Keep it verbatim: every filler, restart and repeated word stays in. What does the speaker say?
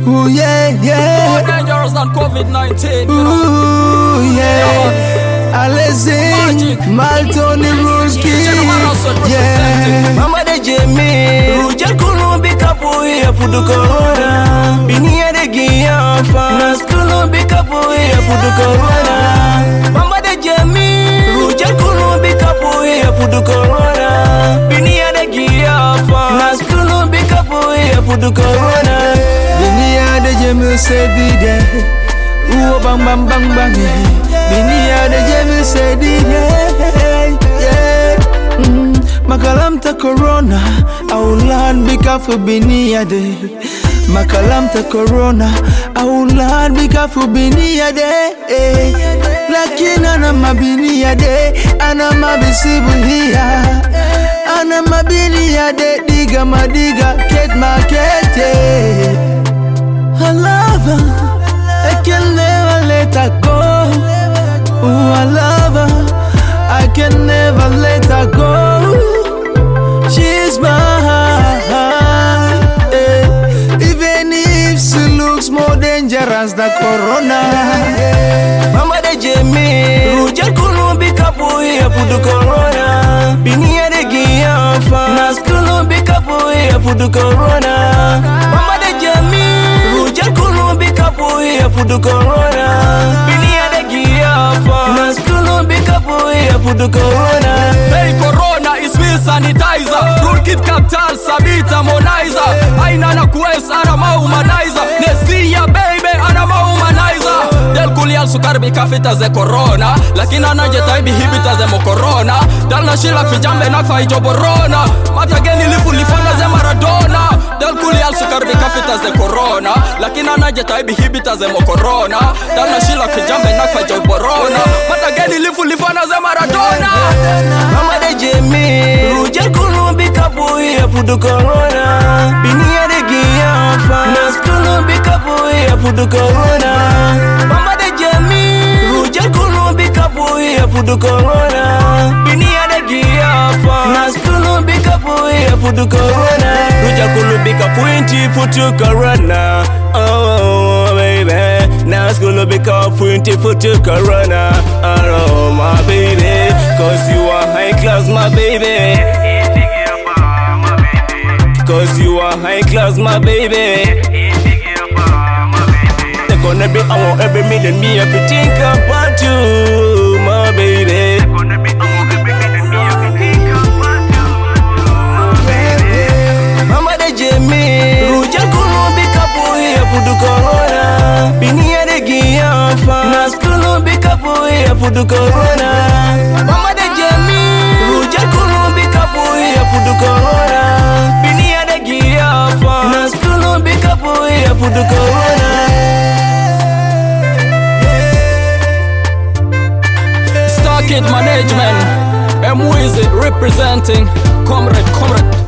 Ooh, yeah, yeah. More dangerous than COVID nineteen. Ooh, yeah. Alessing, Maltoni Rookie. Yeah. Mama de Jimmy, Ruja Kulu Bikapu, Fudu Corona. Binia de Giafa, Naskulu Bikapu, Fudu Corona. Mama de Jimmy, Ruja Kulu Bikapu, Fudu Corona. Binia de Giafa, Naskulu Bikapu, Fudu Corona. Binia de Jimmy said it. Ooh, bang, bang, bang, bang. Binia de Jimmy said it. Yeah. Makalamta corona, aulan bika fu binia de. Makalamta corona, aulan bika fu binia de. Lakini ana mabinia de, ana mabisibu hiya. Ana mabinia de, diga madiga, ket makete. I love her, I can never let her go. Ooh, I love her, I can never let her go. She's mine, eh. Even if she looks more dangerous than Corona. Mama de Jimmy, Ruja Kulu Bikapu, Fudu Corona. Binia de Giafa, Naskulu Bikapu, Fudu Corona. Mama de Jimmy, Ruja Kulu Bikapu, Fudu Corona. Binia de Giafa, Naskulu Bikapu, Fudu Corona. Hey, Corona is me sanitizer. Rookie Capital, Sabita, Monizer. Aina na Quest, Anama Humanizer. Nesia, baby, Anama Humanizer. Del Kulial Sukar Bikafita ze Corona. Lakini anajeta ibi hibita ze mo Corona. Dal na shila fijambe na faijo borona. Matageni lifu lifana ze Maradona. Del Kulial Sukar Bikafita ze Corona. Lakini anajeta ibi hibita ze mo Corona. Dal na shila fijambe na faijo borona. Matageni lifu lifana ze Maradona. Mama de Jimmy, Ruja Kulu Bikapu, Fudu Corona. Binia de Giafa, Naskulu Bikapu, Fudu Corona. Mama de Jimmy, Ruja Kulu Bikapu, Fudu Corona. Binia de Giafa, Naskulu Bikapu, Fudu Corona. Ruja Kulu Bikapu, Fudu Corona. Oh, baby, Naskulu Bikapu, Fudu Corona. Oh, my baby, cause you are high class, my baby. Cause you are high class, my baby. They're gonna be on every million me if you think about you, my baby. Mama de Jimmy, Ruja Kulu Bikapu, Fudu Corona. Binia de Giafa, Naskulu Bikapu, Fudu Corona. Mama de Jimmy, Ruja Kulu Bikapu, Fudu Corona. Binia de Giafa, Naskulu Bikapu, Fudu Corona. Starkid Management, M Wizzy representing Comrade, Comrade.